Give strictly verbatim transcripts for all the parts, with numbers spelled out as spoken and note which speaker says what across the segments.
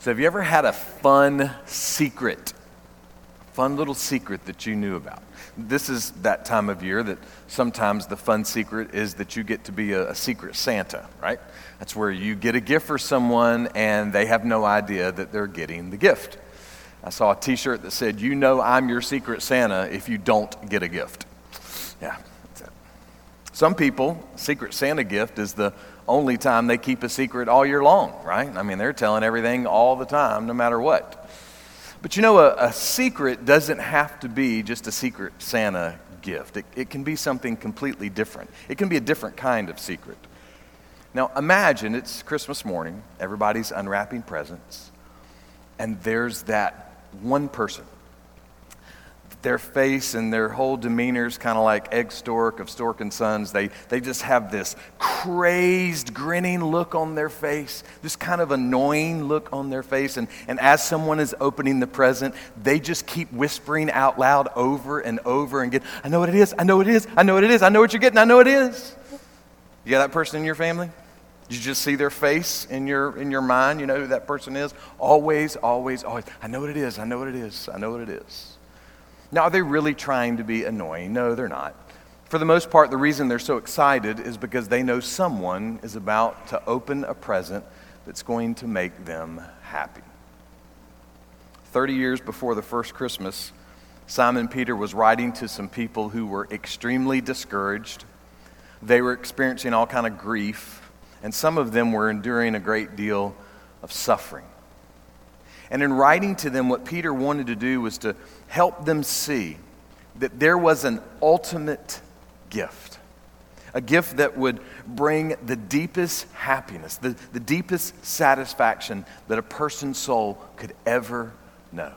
Speaker 1: So have you ever had a fun secret, fun little secret that you knew about? This is that time of year that sometimes the fun secret is that you get to be a, a secret Santa, right? That's where you get a gift for someone and they have no idea that they're getting the gift. I saw a t-shirt that said, "You know I'm your secret Santa if you don't get a gift." Yeah, that's it. Some people, Secret Santa gift is the only time they keep a secret all year long, right? I mean, they're telling everything all the time, no matter what. But you know, a, a secret doesn't have to be just a Secret Santa gift. It, it can be something completely different. It can be a different kind of secret. Now, imagine it's Christmas morning, everybody's unwrapping presents, and there's that one person. Their face and their whole demeanor is kind of like Egg Stork of Stork and Sons. They, they just have this crazed, grinning look on their face, this kind of annoying look on their face. And, and as someone is opening the present, they just keep whispering out loud over and over and get, "I know what it is, I know what it is, I know what it is, I know what you're getting, I know what it is." You got that person in your family? You just see their face in your in your mind, you know who that person is? Always, always, always. "I know what it is, I know what it is, I know what it is." Now, are they really trying to be annoying? No, they're not. For the most part, the reason they're so excited is because they know someone is about to open a present that's going to make them happy. Thirty years before the first Christmas, Simon Peter was writing to some people who were extremely discouraged. They were experiencing all kind of grief, and some of them were enduring a great deal of suffering. And in writing to them, what Peter wanted to do was to help them see that there was an ultimate gift, a gift that would bring the deepest happiness, the, the deepest satisfaction that a person's soul could ever know.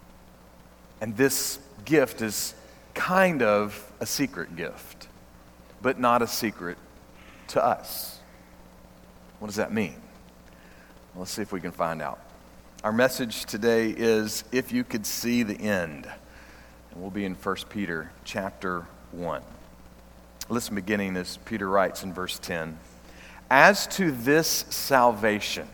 Speaker 1: And this gift is kind of a secret gift, but not a secret to us. What does that mean? Well, let's see if we can find out. Our message today is "If You Could See the End." And we'll be in First Peter chapter one. Listen, beginning as Peter writes in verse ten. "As to this salvation,"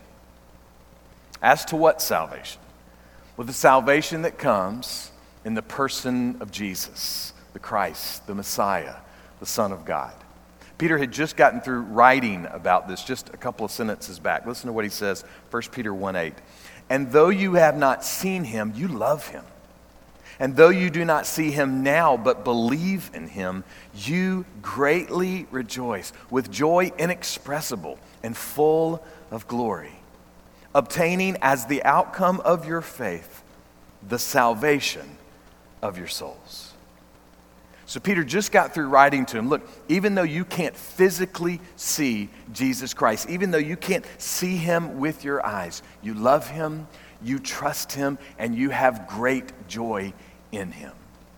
Speaker 1: as to what salvation? Well, the salvation that comes in the person of Jesus, the Christ, the Messiah, the Son of God. Peter had just gotten through writing about this just a couple of sentences back. Listen to what he says, First Peter one eight. "And though you have not seen him, you love him. And though you do not see him now, but believe in him, you greatly rejoice with joy inexpressible and full of glory, obtaining as the outcome of your faith the salvation of your souls." So Peter just got through writing to him, look, even though you can't physically see Jesus Christ, even though you can't see him with your eyes, you love him, you trust him, and you have great joy in him.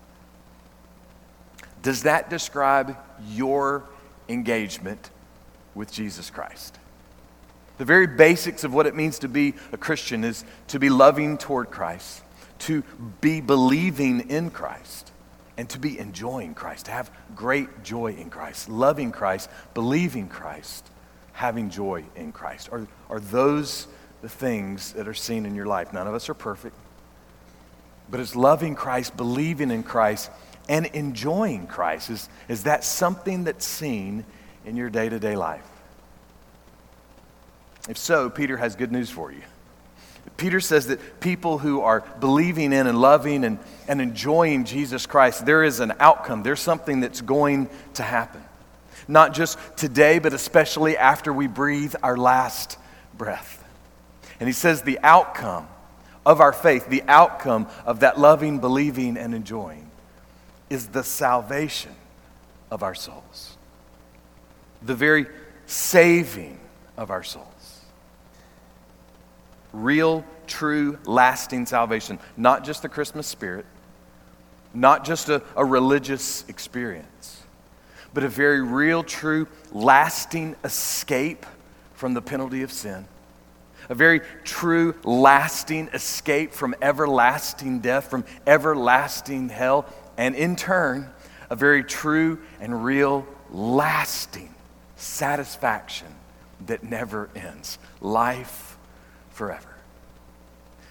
Speaker 1: Does that describe your engagement with Jesus Christ? The very basics of what it means to be a Christian is to be loving toward Christ, to be believing in Christ, and to be enjoying Christ, to have great joy in Christ, loving Christ, believing Christ, having joy in Christ. Are, are those the things that are seen in your life? None of us are perfect, but is loving Christ, believing in Christ, and enjoying Christ, is, is that something that's seen in your day-to-day life? If so, Peter has good news for you. Peter says that people who are believing in and loving and, and enjoying Jesus Christ, there is an outcome. There's something that's going to happen. Not just today, but especially after we breathe our last breath. And he says the outcome of our faith, the outcome of that loving, believing, and enjoying is the salvation of our souls. The very saving of our souls. Real, true, lasting salvation. Not just the Christmas spirit, not just a, a religious experience, but a very real, true, lasting escape from the penalty of sin. A very true, lasting escape from everlasting death, from everlasting hell, and in turn, a very true and real, lasting satisfaction that never ends. Life forever.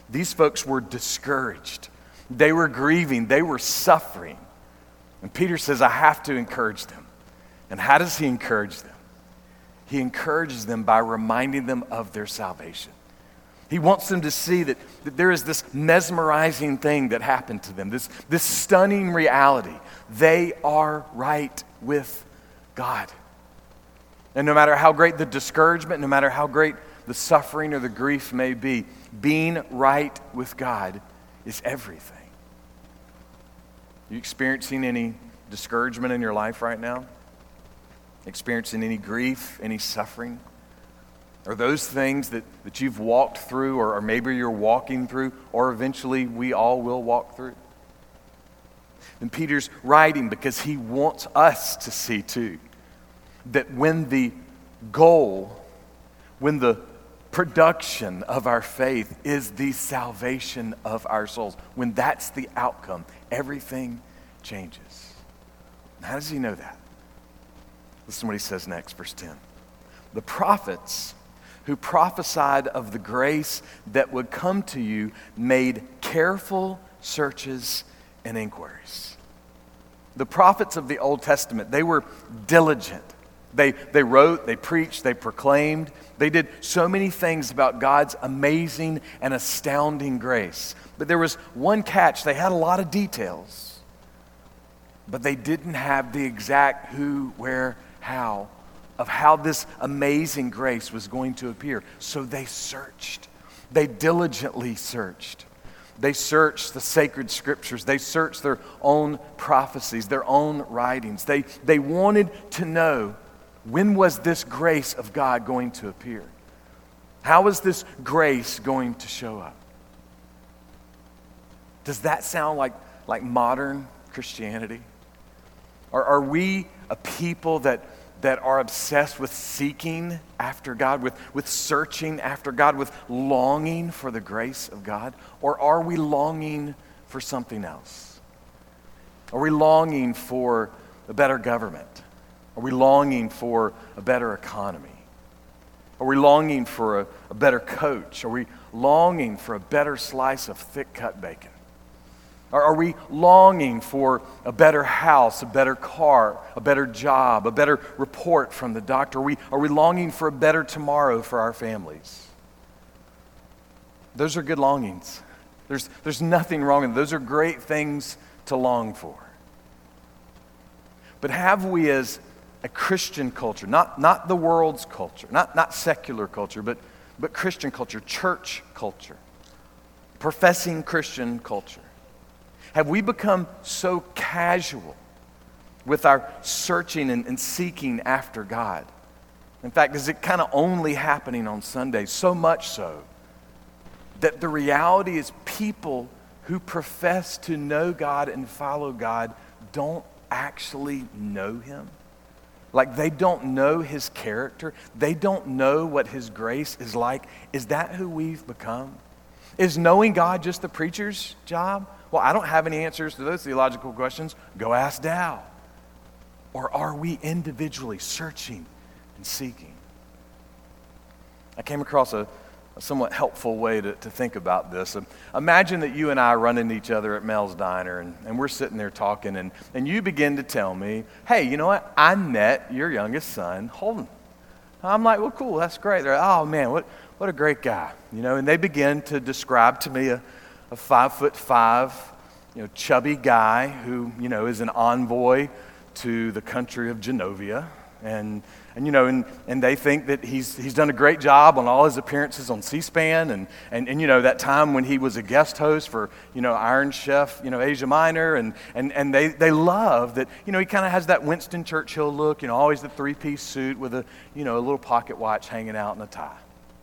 Speaker 1: These folks were discouraged. They were grieving. They were suffering. And Peter says, I have to encourage them. And how does he encourage them? He encourages them by reminding them of their salvation. He wants them to see that, that there is this mesmerizing thing that happened to them, this, this stunning reality. They are right with God. And no matter how great the discouragement, no matter how great the suffering or the grief may be, being right with God is everything. Are you experiencing any discouragement in your life right now? Experiencing any grief, any suffering? Are those things that, that you've walked through, or, or maybe you're walking through, or eventually we all will walk through? And Peter's writing because he wants us to see too that when the goal, when the production of our faith is the salvation of our souls, when that's the outcome, everything changes. And how does he know that? Listen to what he says next, verse ten. The prophets who prophesied of the grace that would come to you made careful searches and inquiries. The prophets of the Old Testament, they were diligent. They, they wrote, they preached, they proclaimed. They did so many things about God's amazing and astounding grace. But there was one catch. They had a lot of details, but they didn't have the exact who, where, how of how this amazing grace was going to appear. So they searched. They diligently searched. They searched the sacred scriptures. They searched their own prophecies, their own writings. They, they wanted to know, when was this grace of God going to appear? How is this grace going to show up? Does that sound like, like modern Christianity? Or are we a people that that are obsessed with seeking after God, with, with searching after God, with longing for the grace of God? Or are we longing for something else? Are we longing for a better government? Are we longing for a better economy? Are we longing for a, a better coach? Are we longing for a better slice of thick-cut bacon? Are we longing for a better house, a better car, a better job, a better report from the doctor? Are we, are we longing for a better tomorrow for our families? Those are good longings. There's, there's nothing wrong with them. Those are great things to long for. But have we as a Christian culture, not, not the world's culture, not, not secular culture, but, but Christian culture, church culture, professing Christian culture, have we become so casual with our searching and, and seeking after God? In fact, is it kind of only happening on Sundays? So much so that the reality is people who profess to know God and follow God don't actually know Him. Like they don't know His character. They don't know what His grace is like. Is that who we've become? Is knowing God just the preacher's job? Well, I don't have any answers to those theological questions. Go ask Dow. Or are we individually searching and seeking? I came across a, a somewhat helpful way to, to think about this. Imagine that you and I run into each other at Mel's Diner, and, and we're sitting there talking, and, and you begin to tell me, hey, you know what? I met your youngest son, Holden. I'm like, well, cool, that's great. They're like, oh, man, what, what a great guy. You know, and they begin to describe to me a a five foot five, you know, chubby guy who, you know, is an envoy to the country of Genovia. And, and you know, and, and they think that he's he's done a great job on all his appearances on C-SPAN. And, and, and you know, that time when he was a guest host for, you know, Iron Chef, you know, Asia Minor. And, and, and they, they love that, you know, he kind of has that Winston Churchill look, you know, always the three-piece suit with a, you know, a little pocket watch hanging out and a tie.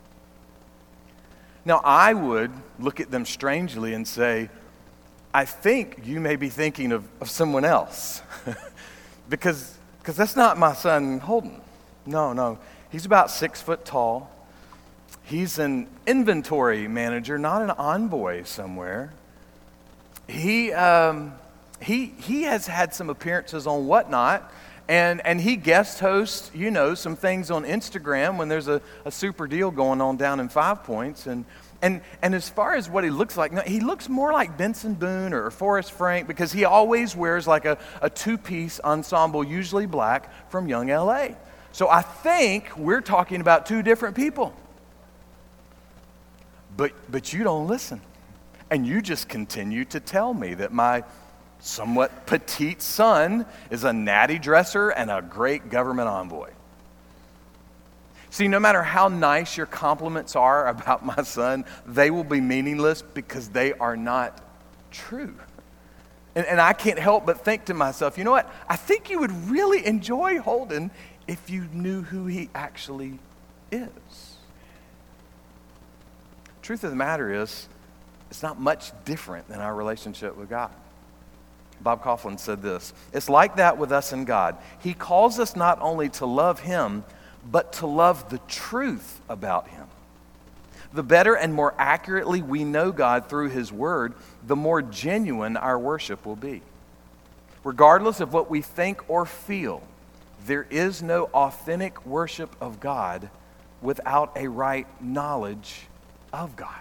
Speaker 1: Now, I would look at them strangely and say, I think you may be thinking of, of someone else. because because that's not my son Holden. No, no. He's about six foot tall. He's an inventory manager, not an envoy somewhere. He um, he he has had some appearances on Whatnot. And and he guest hosts, you know, some things on Instagram when there's a, a super deal going on down in Five Points. And And, and as far as what he looks like, no, he looks more like Benson Boone or Forrest Frank because he always wears like a, a two-piece ensemble, usually black, from Young L A. So I think we're talking about two different people. But, but you don't listen. And you just continue to tell me that my somewhat petite son is a natty dresser and a great government envoy. See, no matter how nice your compliments are about my son, they will be meaningless because they are not true. And, and I can't help but think to myself, you know what? I think you would really enjoy Holden if you knew who he actually is. Truth of the matter is, it's not much different than our relationship with God. Bob Kauflin said this, it's like that with us and God. He calls us not only to love him, but to love the truth about him. The better and more accurately we know God through his word, the more genuine our worship will be. Regardless of what we think or feel, there is no authentic worship of God without a right knowledge of God.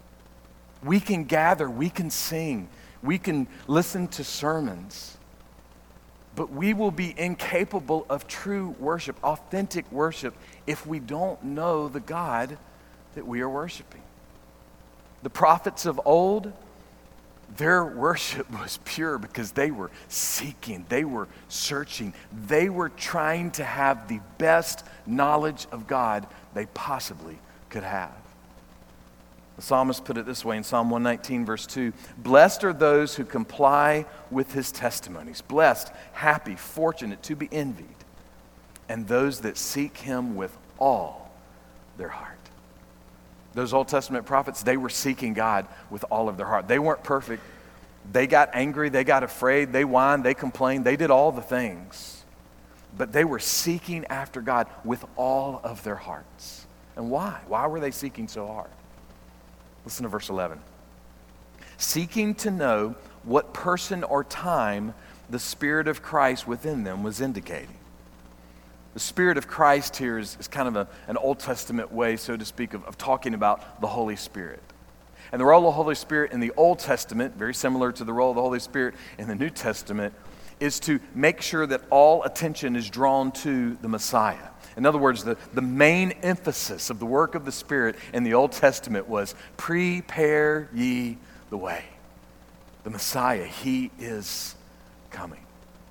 Speaker 1: We can gather, we can sing, we can listen to sermons, but we will be incapable of true worship, authentic worship, if we don't know the God that we are worshiping. The prophets of old, their worship was pure because they were seeking, they were searching, they were trying to have the best knowledge of God they possibly could have. The psalmist put it this way in Psalm one nineteen, verse two, blessed are those who comply with his testimonies. Blessed, happy, fortunate, to be envied, and those that seek him with all their heart. Those Old Testament prophets, they were seeking God with all of their heart. They weren't perfect. They got angry, they got afraid, they whined, they complained, they did all the things. But they were seeking after God with all of their hearts. And why? Why were they seeking so hard? Listen to verse eleven. Seeking to know what person or time the Spirit of Christ within them was indicating. The Spirit of Christ here is, is kind of a, an Old Testament way, so to speak, of, of talking about the Holy Spirit. And the role of the Holy Spirit in the Old Testament, very similar to the role of the Holy Spirit in the New Testament, is to make sure that all attention is drawn to the Messiah. In other words, the, the main emphasis of the work of the Spirit in the Old Testament was, prepare ye the way. The Messiah, he is coming.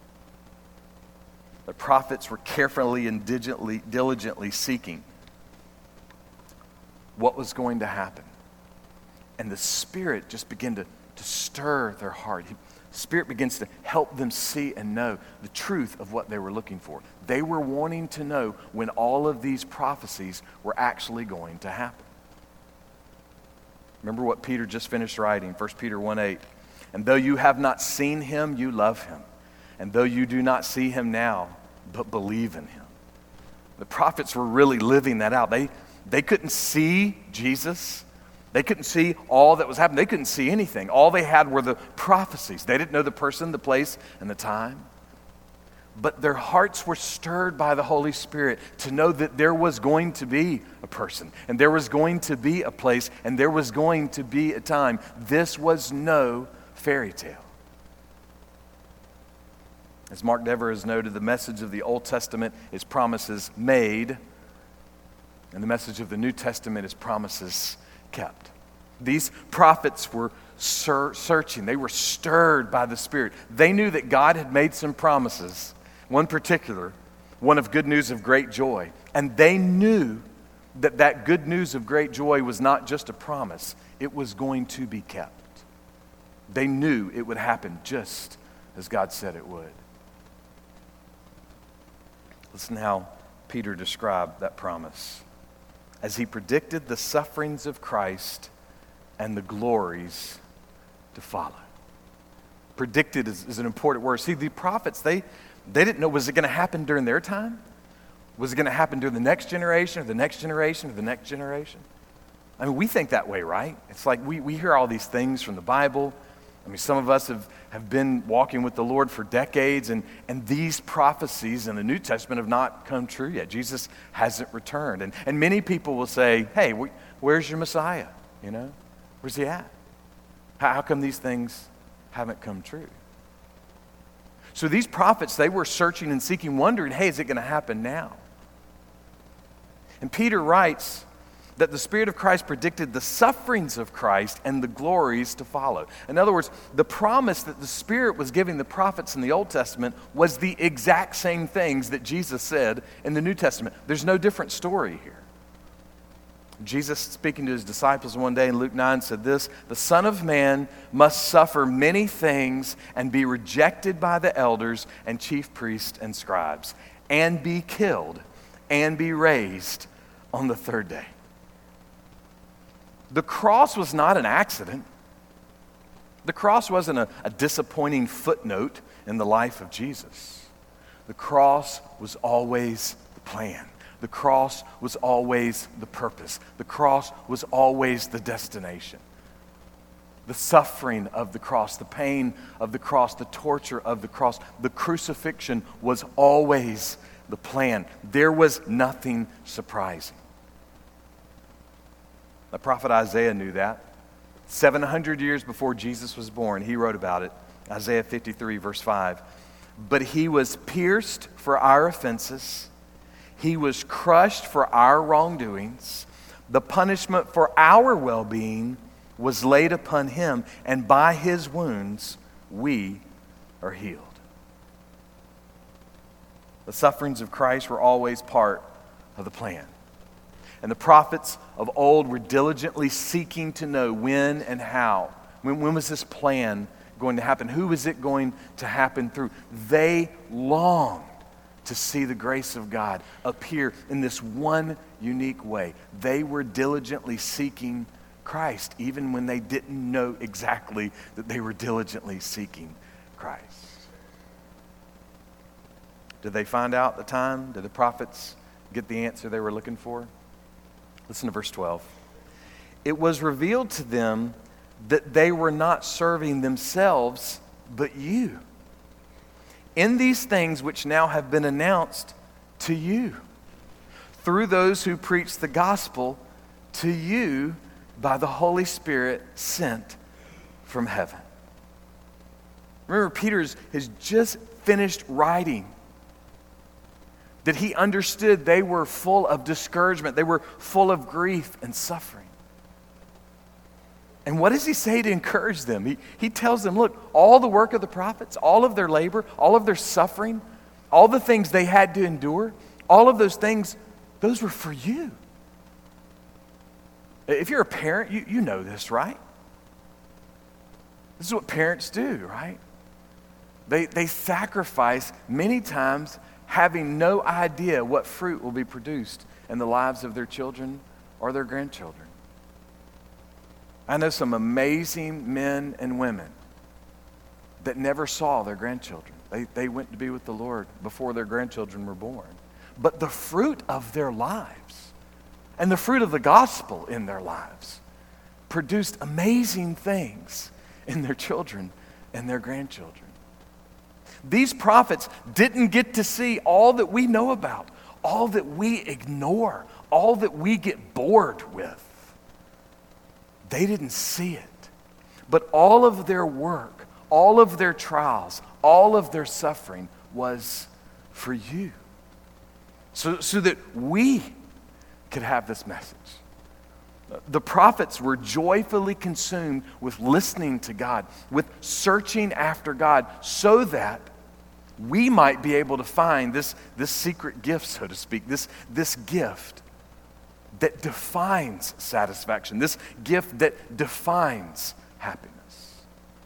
Speaker 1: The prophets were carefully and diligently, diligently seeking what was going to happen. And the Spirit just began to, to stir their heart. The Spirit begins to help them see and know the truth of what they were looking for. They were wanting to know when all of these prophecies were actually going to happen. Remember what Peter just finished writing, First Peter one eight. And though you have not seen him, you love him. And though you do not see him now, but believe in him. The prophets were really living that out. They, they couldn't see Jesus. They couldn't see all that was happening. They couldn't see anything. All they had were the prophecies. They didn't know the person, the place, and the time. But their hearts were stirred by the Holy Spirit to know that there was going to be a person, and there was going to be a place, and there was going to be a time. This was no fairy tale. As Mark Dever has noted, the message of the Old Testament is promises made, and the message of the New Testament is promises kept. These prophets were ser- searching. They were stirred by the Spirit. They knew that God had made some promises, one particular, one of good news of great joy. And they knew that that good news of great joy was not just a promise. It was going to be kept. They knew it would happen just as God said it would. Listen how Peter described that promise. As he predicted the sufferings of Christ and the glories to follow. Predicted is, is an important word. See, the prophets, they, they didn't know, was it going to happen during their time? Was it going to happen during the next generation or the next generation or the next generation? I mean, we think that way, right? It's like we, we hear all these things from the Bible. I mean, some of us have, have been walking with the Lord for decades, and, and these prophecies in the New Testament have not come true yet. Jesus hasn't returned. And, and many people will say, hey, wh- where's your Messiah? You know? Where's he at? How, how come these things haven't come true? So these prophets, they were searching and seeking, wondering, hey, is it going to happen now? And Peter writes that the Spirit of Christ predicted the sufferings of Christ and the glories to follow. In other words, the promise that the Spirit was giving the prophets in the Old Testament was the exact same things that Jesus said in the New Testament. There's no different story here. Jesus, speaking to his disciples one day in Luke nine, said this, "The Son of Man must suffer many things and be rejected by the elders and chief priests and scribes, and be killed, and be raised on the third day." The cross was not an accident. The cross wasn't a, a disappointing footnote in the life of Jesus. The cross was always the plan. The cross was always the purpose. The cross was always the destination. The suffering of the cross, the pain of the cross, the torture of the cross, the crucifixion was always the plan. There was nothing surprising. The prophet Isaiah knew that. seven hundred years before Jesus was born, he wrote about it. Isaiah fifty-three, verse five. "But he was pierced for our offenses. He was crushed for our wrongdoings. The punishment for our well-being was laid upon him, and by his wounds we are healed." The sufferings of Christ were always part of the plan. And the prophets of old were diligently seeking to know when and how. When, when was this plan going to happen? Who was it going to happen through? They longed to see the grace of God appear in this one unique way. They were diligently seeking Christ, even when they didn't know exactly that they were diligently seeking Christ. Did they find out the time? Did the prophets get the answer they were looking for? Listen to verse twelve. "It was revealed to them that they were not serving themselves, but you, in these things which now have been announced to you, through those who preach the gospel to you by the Holy Spirit sent from heaven." Remember, Peter has just finished writing that he understood they were full of discouragement. They were full of grief and suffering. And what does he say to encourage them? He, he tells them, look, all the work of the prophets, all of their labor, all of their suffering, all the things they had to endure, all of those things, those were for you. If you're a parent, you, you know this, right? This is what parents do, right? They, they sacrifice many times having no idea what fruit will be produced in the lives of their children or their grandchildren. I know some amazing men and women that never saw their grandchildren. They, they went to be with the Lord before their grandchildren were born. But the fruit of their lives and the fruit of the gospel in their lives produced amazing things in their children and their grandchildren. These prophets didn't get to see all that we know about, all that we ignore, all that we get bored with. They didn't see it. But all of their work, all of their trials, all of their suffering was for you. So, so that we could have this message. The prophets were joyfully consumed with listening to God, with searching after God, so that we might be able to find this, this secret gift, so to speak, this, this gift that defines satisfaction, this gift that defines happiness.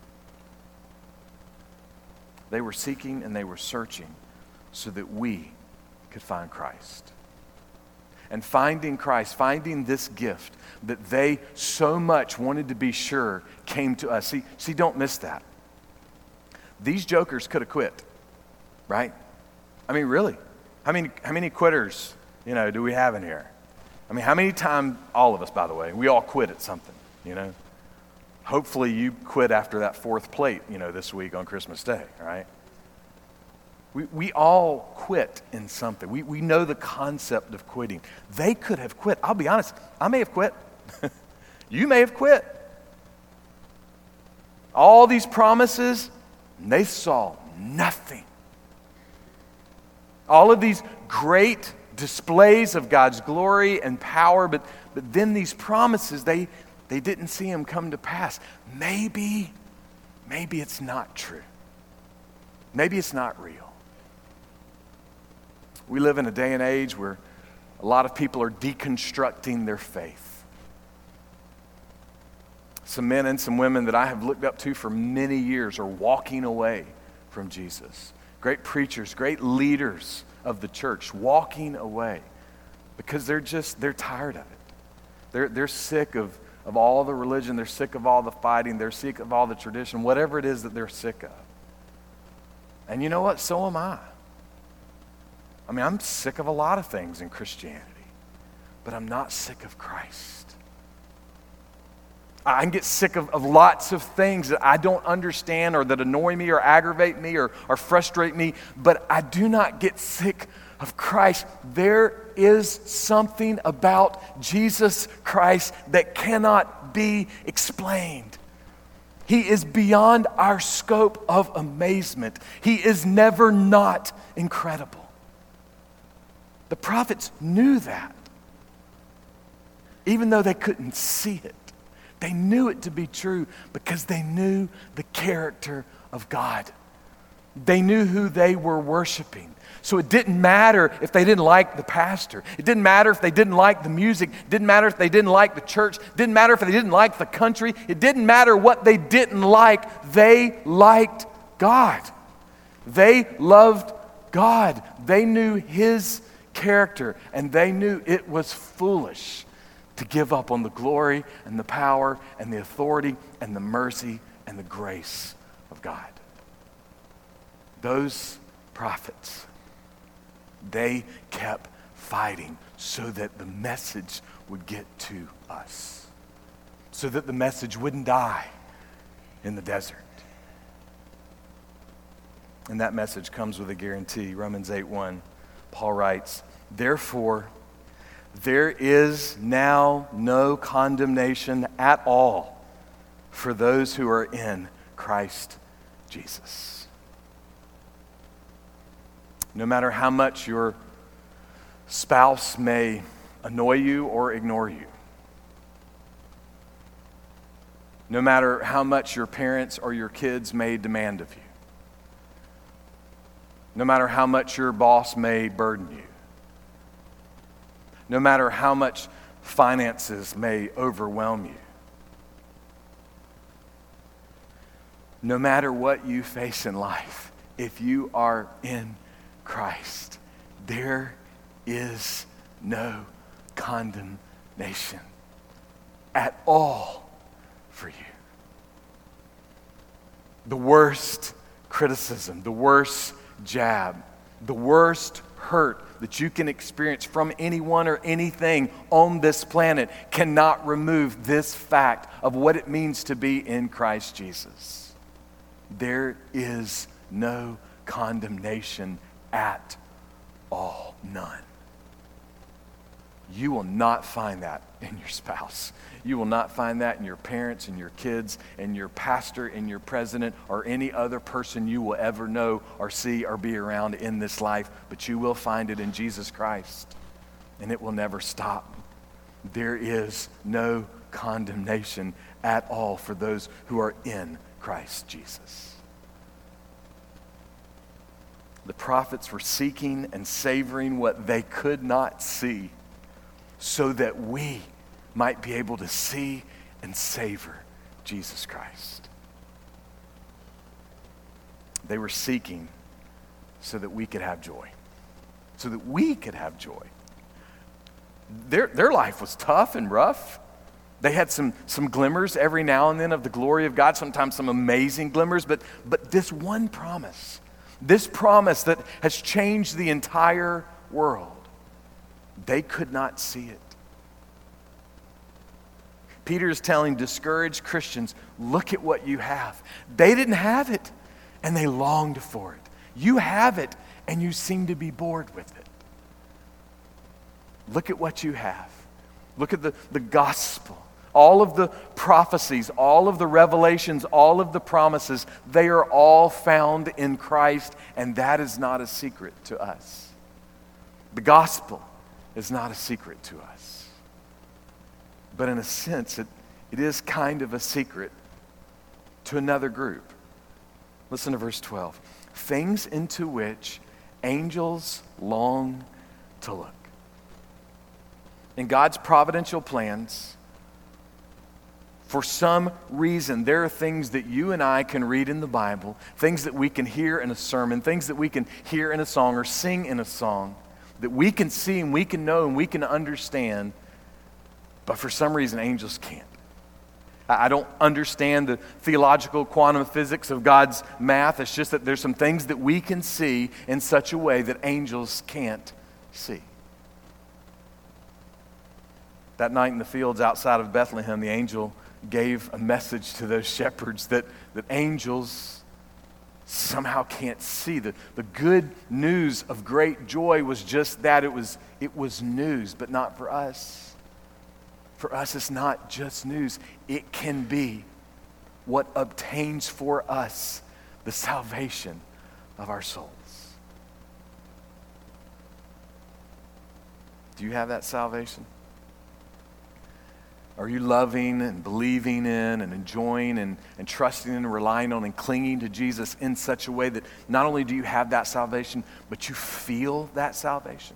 Speaker 1: They were seeking and they were searching so that we could find Christ. And finding Christ, finding this gift that they so much wanted to be sure came to us. See, see, don't miss that. These jokers could have quit, right? I mean, really. How many, how many quitters, you know, do we have in here? I mean, how many times, all of us, by the way, we all quit at something, you know? Hopefully you quit after that fourth plate, you know, this week on Christmas Day, right? We we all quit in something. We we know the concept of quitting. They could have quit. I'll be honest, I may have quit. You may have quit. All these promises, and they saw nothing. All of these great displays of God's glory and power, but, but then these promises, they, they didn't see them come to pass. Maybe, maybe it's not true. Maybe it's not real. We live in a day and age where a lot of people are deconstructing their faith. Some men and some women that I have looked up to for many years are walking away from Jesus. Great preachers, great leaders of the church walking away because they're just, they're tired of it. They're, they're sick of, of all the religion. They're sick of all the fighting. They're sick of all the tradition, whatever it is that they're sick of. And you know what? So am I. I mean, I'm sick of a lot of things in Christianity, but I'm not sick of Christ. I can get sick of, of lots of things that I don't understand or that annoy me or aggravate me or, or frustrate me, but I do not get sick of Christ. There is something about Jesus Christ that cannot be explained. He is beyond our scope of amazement. He is never not incredible. The prophets knew that, even though they couldn't see it. They knew it to be true because they knew the character of God. They knew who they were worshiping. So it didn't matter if they didn't like the pastor. It didn't matter if they didn't like the music. It didn't matter if they didn't like the church. It didn't matter if they didn't like the country. It didn't matter what they didn't like. They liked God. They loved God. They knew His character, and they knew it was foolish to give up on the glory and the power and the authority and the mercy and the grace of God. Those prophets, they kept fighting so that the message would get to us, so that the message wouldn't die in the desert. And that message comes with a guarantee. Romans eight one, Paul writes, "Therefore, there is now no condemnation at all for those who are in Christ Jesus." No matter how much your spouse may annoy you or ignore you, no matter how much your parents or your kids may demand of you, no matter how much your boss may burden you, no matter how much finances may overwhelm you, no matter what you face in life, if you are in Christ, there is no condemnation at all for you. The worst criticism, the worst jab, the worst hurt that you can experience from anyone or anything on this planet cannot remove this fact of what it means to be in Christ Jesus. There is no condemnation at all. None. You will not find that in your spouse. You will not find that in your parents and your kids and your pastor and your president or any other person you will ever know or see or be around in this life. But you will find it in Jesus Christ, and it will never stop. There is no condemnation at all for those who are in Christ Jesus. The prophets were seeking and savoring what they could not see so that we might be able to see and savor Jesus Christ. They were seeking so that we could have joy, so that we could have joy. Their, their life was tough and rough. They had some, some glimmers every now and then of the glory of God, sometimes some amazing glimmers, but, but this one promise, this promise that has changed the entire world, they could not see it. Peter is telling discouraged Christians, look at what you have. They didn't have it, and they longed for it. You have it, and you seem to be bored with it. Look at what you have. Look at the, the gospel All of the prophecies, all of the revelations, all of the promises, they are all found in Christ, and that is not a secret to us. The gospel is not a secret to us. But in a sense, it, it is kind of a secret to another group. Listen to verse twelve. Things into which angels long to look. In God's providential plans, for some reason, there are things that you and I can read in the Bible, things that we can hear in a sermon, things that we can hear in a song or sing in a song, that we can see and we can know and we can understand, but for some reason, angels can't. I don't understand the theological quantum physics of God's math. It's just that there's some things that we can see in such a way that angels can't see. That night in the fields outside of Bethlehem, the angel gave a message to those shepherds that, that angels somehow can't see. The, the good news of great joy was just that. It was, it was news, but not for us. For us, it's not just news. It can be what obtains for us the salvation of our souls. Do you have that salvation? Are you loving and believing in and enjoying and, and trusting and relying on and clinging to Jesus in such a way that not only do you have that salvation, but you feel that salvation?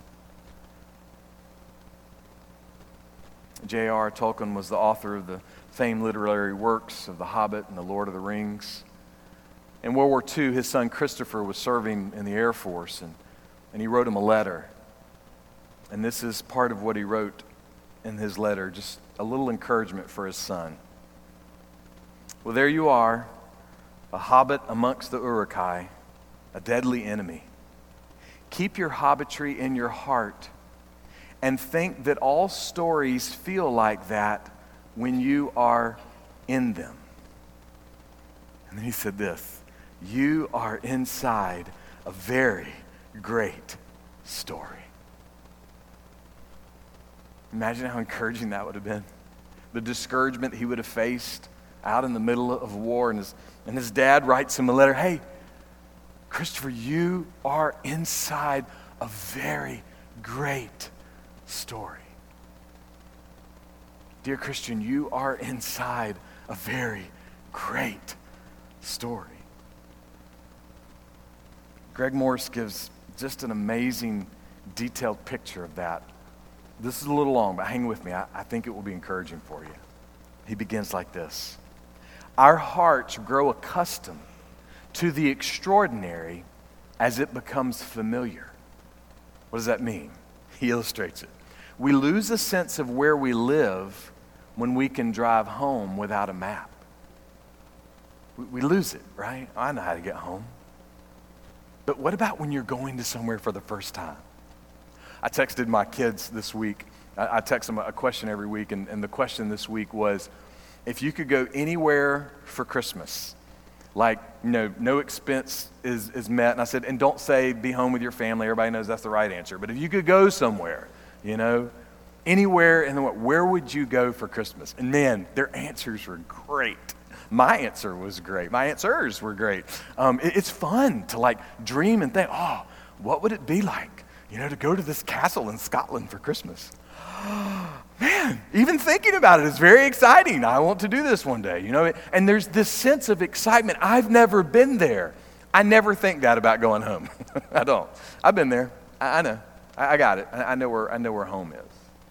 Speaker 1: J R R Tolkien was the author of the famed literary works of The Hobbit and The Lord of the Rings. In World War Two, his son Christopher was serving in the Air Force, and, and he wrote him a letter. And this is part of what he wrote in his letter, just a little encouragement for his son. Well, there you are, a hobbit amongst the Uruk-hai, a deadly enemy. Keep your hobbitry in your heart and think that all stories feel like that when you are in them. And then he said this, you are inside a very great story. Imagine how encouraging that would have been. The discouragement he would have faced out in the middle of war. And his, and his dad writes him a letter, hey, Christopher, you are inside a very great story. Dear Christian, you are inside a very great story. Greg Morse gives just an amazing, detailed picture of that. This is a little long, but hang with me. I, I think it will be encouraging for you. He begins like this. Our hearts grow accustomed to the extraordinary as it becomes familiar. What does that mean? He illustrates it. We lose a sense of where we live when we can drive home without a map. We, we lose it, right? I know how to get home. But what about when you're going to somewhere for the first time? I texted my kids this week. I, I text them a question every week, and, and the question this week was, if you could go anywhere for Christmas, like, you know, no expense is, is met. And I said, and don't say be home with your family. Everybody knows that's the right answer. But if you could go somewhere, you know, anywhere in the world, where would you go for Christmas? And man, their answers were great. My answer was great. My answers were great. Um, it, it's fun to like dream and think, oh, what would it be like, you know, to go to this castle in Scotland for Christmas? Man, even thinking about it is very exciting. I want to do this one day, you know. And there's this sense of excitement. I've never been there. I never think that about going home. I don't. I've been there. I, I know. I, I got it. I, I know where I know where home is.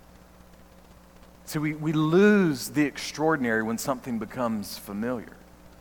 Speaker 1: So we, we lose the extraordinary when something becomes familiar.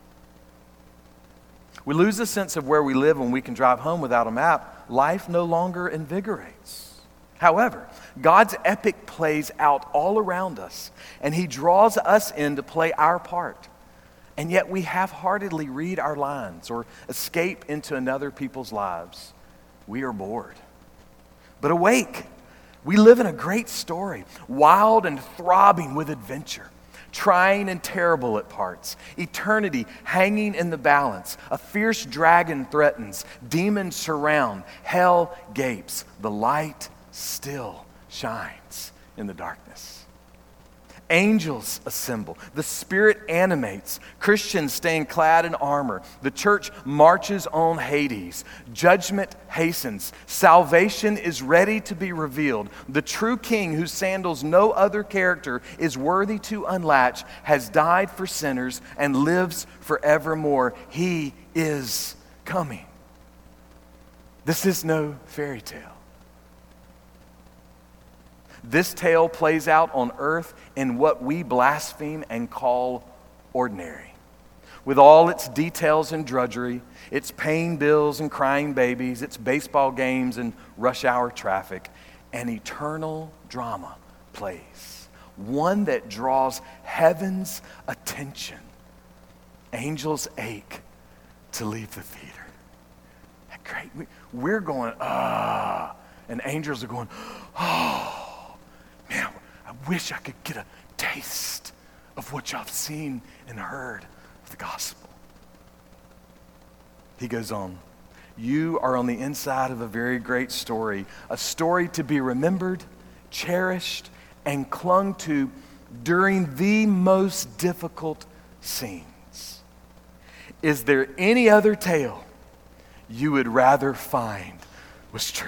Speaker 1: We lose the sense of where we live when we can drive home without a map. Life no longer invigorates. However, God's epic plays out all around us, and he draws us in to play our part. And yet we half-heartedly read our lines or escape into another people's lives. We are bored. But awake, we live in a great story, wild and throbbing with adventure, trying and terrible at parts, eternity hanging in the balance. A fierce dragon threatens, demons surround, hell gapes, the light still shines in the darkness. Angels assemble. The Spirit animates. Christians stand clad in armor. The church marches on Hades. Judgment hastens. Salvation is ready to be revealed. The true King, whose sandals no other character is worthy to unlatch, has died for sinners and lives forevermore. He is coming. This is no fairy tale. This tale plays out on earth in what we blaspheme and call ordinary. With all its details and drudgery, its paying bills and crying babies, its baseball games and rush hour traffic, an eternal drama plays. One that draws heaven's attention. Angels ache to leave the theater. That great. We, we're going, ah, and angels are going, oh. Man, I wish I could get a taste of what y'all have seen and heard of the gospel. He goes on, you are on the inside of a very great story, a story to be remembered, cherished, and clung to during the most difficult scenes. Is there any other tale you would rather find was true?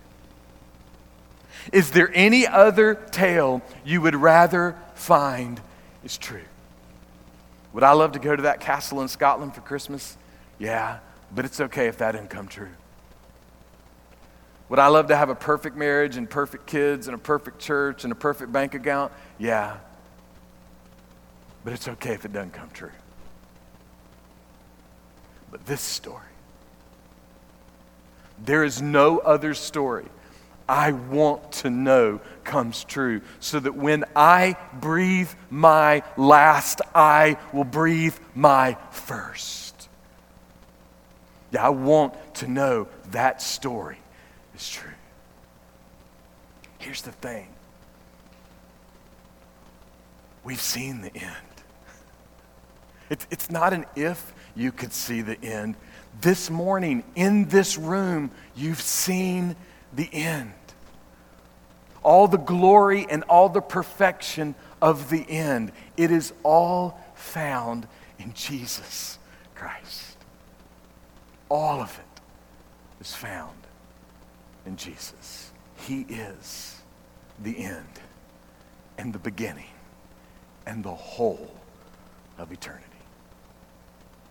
Speaker 1: Is there any other tale you would rather find is true? Would I love to go to that castle in Scotland for Christmas? Yeah, but it's okay if that didn't come true. Would I love to have a perfect marriage and perfect kids and a perfect church and a perfect bank account? Yeah, but it's okay if it doesn't come true. But this story, there is no other story I want to know comes true, so that when I breathe my last, I will breathe my first. Yeah, I want to know that story is true. Here's the thing. We've seen the end. It's, it's not an if you could see the end. This morning, in this room, you've seen the end. All the glory and all the perfection of the end. It is all found in Jesus Christ. All of it is found in Jesus. He is the end and the beginning and the whole of eternity.